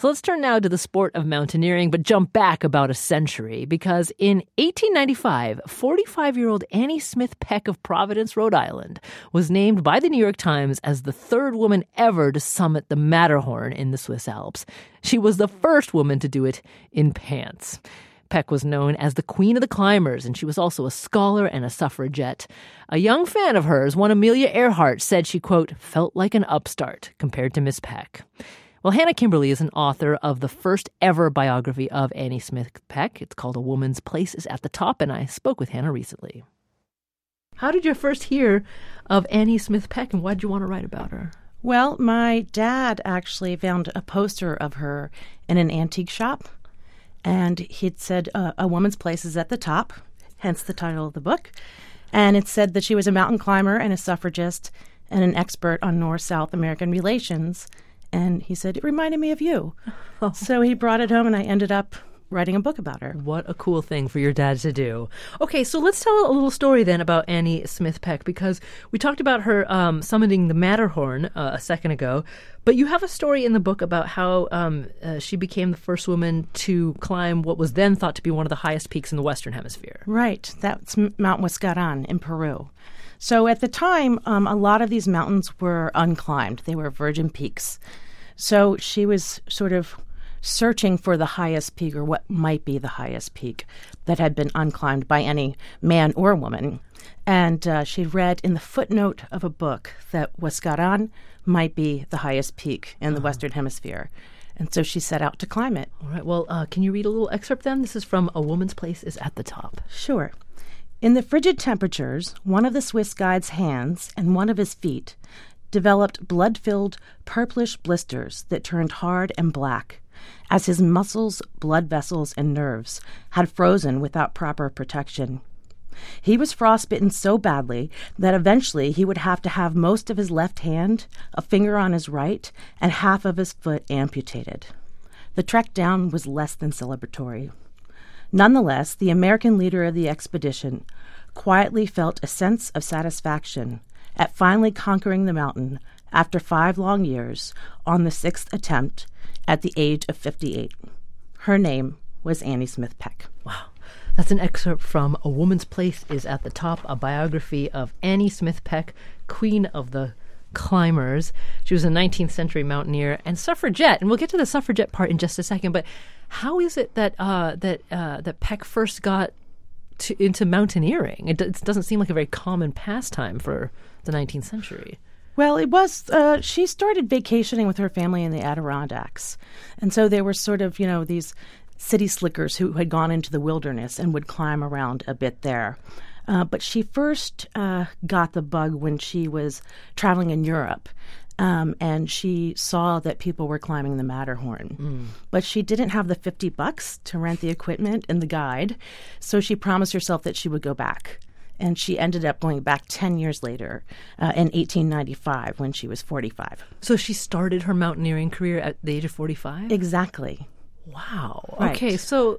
So let's turn now to the sport of mountaineering, but jump back about a century, because in 1895, 45-year-old Annie Smith Peck of Providence, Rhode Island, was named by the New York Times as the third woman ever to summit the Matterhorn in the Swiss Alps. She was the first woman to do it in pants. Peck was known as the Queen of the Climbers, and she was also a scholar and a suffragette. A young fan of hers, one Amelia Earhart, said she, quote, felt like an upstart compared to Miss Peck. Well, Hannah Kimberly is an author of the first ever biography of Annie Smith Peck. It's called A Woman's Place is at the Top, and I spoke with Hannah recently. How did you first hear of Annie Smith Peck, and why did you want to write about her? Well, my dad actually found a poster of her in an antique shop. And he'd said, A Woman's Place is at the Top, hence the title of the book. And it said that she was a mountain climber and a suffragist and an expert on North-South American relations. And he said, it reminded me of you. Oh. So he brought it home, and I ended up writing a book about her. What a cool thing for your dad to do. Okay, so let's tell a little story then about Annie Smith Peck, because we talked about her summiting the Matterhorn a second ago, but you have a story in the book about how she became the first woman to climb what was then thought to be one of the highest peaks in the Western Hemisphere. Right. That's Mount Huascarán in Peru. So at the time, a lot of these mountains were unclimbed. They were virgin peaks. So she was sort of searching for the highest peak, or what might be the highest peak that had been unclimbed by any man or woman. And she read in the footnote of a book that Huascarán might be the highest peak in the Western Hemisphere. And so she set out to climb it. All right. Well, can you read a little excerpt then? This is from A Woman's Place is at the Top. Sure. In the frigid temperatures, one of the Swiss guide's hands and one of his feet developed blood-filled, purplish blisters that turned hard and black, as his muscles, blood vessels, and nerves had frozen without proper protection. He was frostbitten so badly that eventually he would have to have most of his left hand, a finger on his right, and half of his foot amputated. The trek down was less than celebratory. Nonetheless, the American leader of the expedition quietly felt a sense of satisfaction at finally conquering the mountain after 5 long years on the 6th attempt at the age of 58. Her name was Annie Smith Peck. Wow. That's an excerpt from A Woman's Place is at the Top, a biography of Annie Smith Peck, Queen of the Climbers. She was a 19th century mountaineer and suffragette, and we'll get to the suffragette part in just a second. But how is it that that Peck first got into mountaineering? It doesn't seem like a very common pastime for the 19th century. Well, it was, she started vacationing with her family in the Adirondacks. And so they were sort of, these city slickers who had gone into the wilderness and would climb around a bit there. But she first got the bug when she was traveling in Europe. And she saw that people were climbing the Matterhorn. But she didn't have the $50 to rent the equipment and the guide. So she promised herself that she would go back. And she ended up going back 10 years later in 1895 when she was 45. So she started her mountaineering career at the age of 45? Exactly. Wow. Right. Okay, so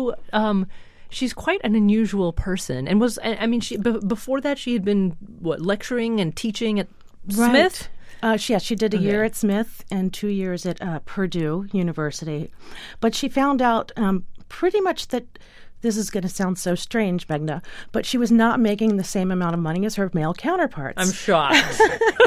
she's quite an unusual person. And before that she had been, lecturing and teaching at Smith? She did a year at Smith and 2 years at Purdue University. But she found out pretty much that, this is going to sound so strange, Meghna, but she was not making the same amount of money as her male counterparts. I'm shocked.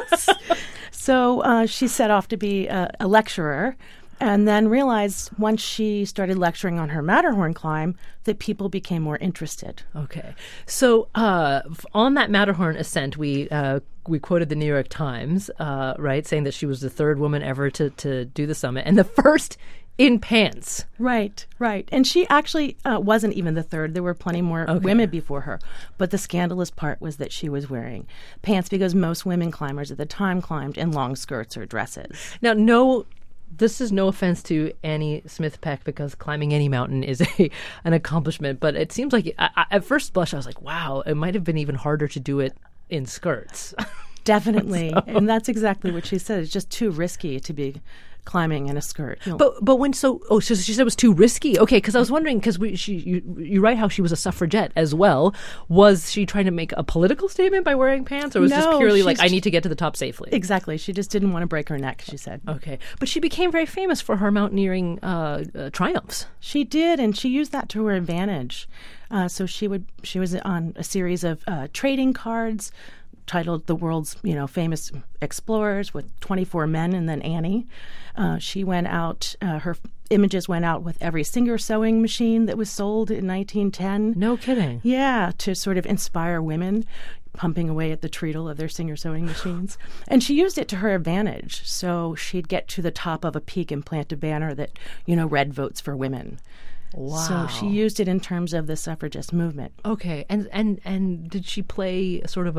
So she set off to be a lecturer, and then realized once she started lecturing on her Matterhorn climb that people became more interested. Okay. So on that Matterhorn ascent, we quoted the New York Times, right, saying that she was the third woman ever to do the summit, and the first in pants. Right. And she actually wasn't even the third. There were plenty more women before her. But the scandalous part was that she was wearing pants, because most women climbers at the time climbed in long skirts or dresses. Now, this is no offense to Annie Smith Peck, because climbing any mountain is an accomplishment. But it seems like, at first blush, I was like, wow, it might have been even harder to do it in skirts. Definitely. And that's exactly what she said. It's just too risky to be climbing in a skirt. But when so she said it was too risky. Okay, because I was wondering because you write how she was a suffragette as well. Was she trying to make a political statement by wearing pants, or was this purely like I need to get to the top safely? Exactly. She just didn't want to break her neck. She said. Okay, but she became very famous for her mountaineering triumphs. She did, and she used that to her advantage. So she was on a series of trading cards titled "The World's Famous Explorers" with 24 men, and then Annie. She went out. Her images went out with every Singer sewing machine that was sold in 1910. No kidding. Yeah, to sort of inspire women pumping away at the treadle of their Singer sewing machines. And she used it to her advantage. So she'd get to the top of a peak and plant a banner that read "Votes for Women." Wow. So she used it in terms of the suffragist movement. Okay, and did she play sort of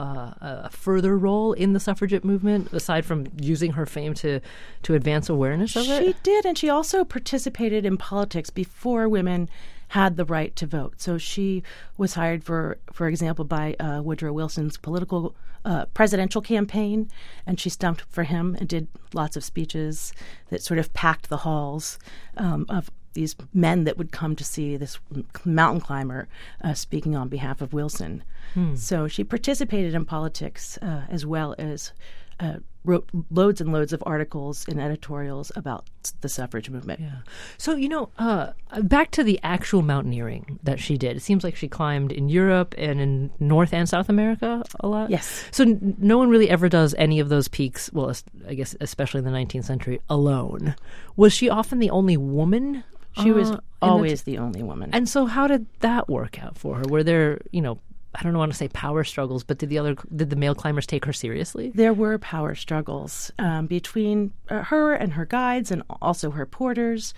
a further role in the suffragette movement aside from using her fame to advance awareness of it? She did, and she also participated in politics before women had the right to vote. So she was hired, for example, by Woodrow Wilson's presidential campaign, and she stumped for him and did lots of speeches that sort of packed the halls of these men that would come to see this mountain climber speaking on behalf of Wilson. So she participated in politics as well as wrote loads and loads of articles and editorials about the suffrage movement. Yeah. So, back to the actual mountaineering that she did. It seems like she climbed in Europe and in North and South America a lot. Yes. So no one really ever does any of those peaks, well, I guess especially in the 19th century, alone. Was she often the only woman? She was always the only woman. And so how did that work out for her? Were there, I don't want to say power struggles, but did the male climbers take her seriously? There were power struggles between her and her guides and also her porters.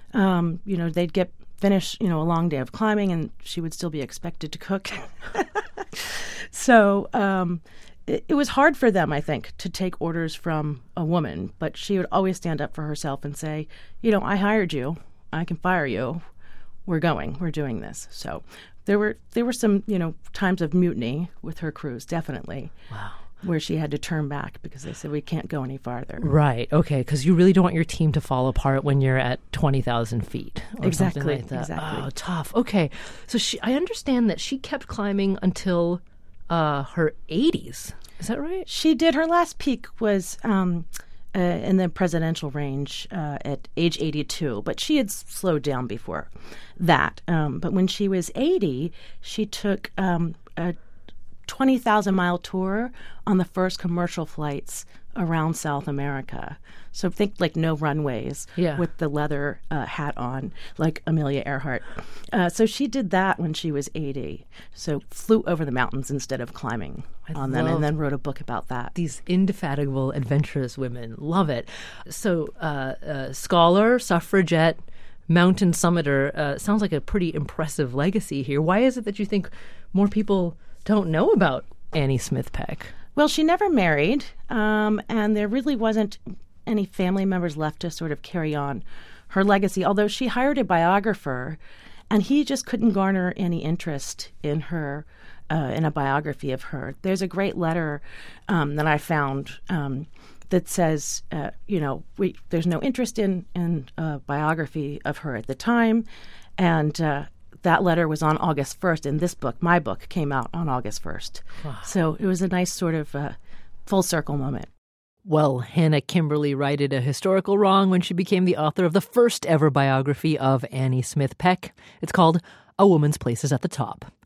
They'd get finished, a long day of climbing, and she would still be expected to cook. So it was hard for them, I think, to take orders from a woman. But she would always stand up for herself and say, I hired you. I can fire you. We're doing this. So there were some, times of mutiny with her crews, definitely. Wow. Where she had to turn back because they said, we can't go any farther. Right. Okay. Because you really don't want your team to fall apart when you're at 20,000 feet or something like that. Exactly. Oh, tough. Okay. So I understand that she kept climbing until her 80s. Is that right? She did. Her last peak was in the presidential range at age 82, but she had slowed down before that. But when she was 80, she took a 20,000-mile tour on the first commercial flights around South America. So think like no runways with the leather hat on, like Amelia Earhart. So she did that when she was 80. So flew over the mountains instead of climbing on them, and then wrote a book about that. These indefatigable, adventurous women. Love it. So scholar, suffragette, mountain summiter, sounds like a pretty impressive legacy here. Why is it that you think more people don't know about Annie Smith Peck? Well, she never married, and there really wasn't any family members left to sort of carry on her legacy, although she hired a biographer, and he just couldn't garner any interest in her, in a biography of her. There's a great letter that I found that says, there's no interest in a biography of her at the time, and that letter was on August 1st, and this book, my book, came out on August 1st. Wow. So it was a nice sort of full circle moment. Well, Hannah Kimberly righted a historical wrong when she became the author of the first ever biography of Annie Smith Peck. It's called A Woman's Place is at the Top.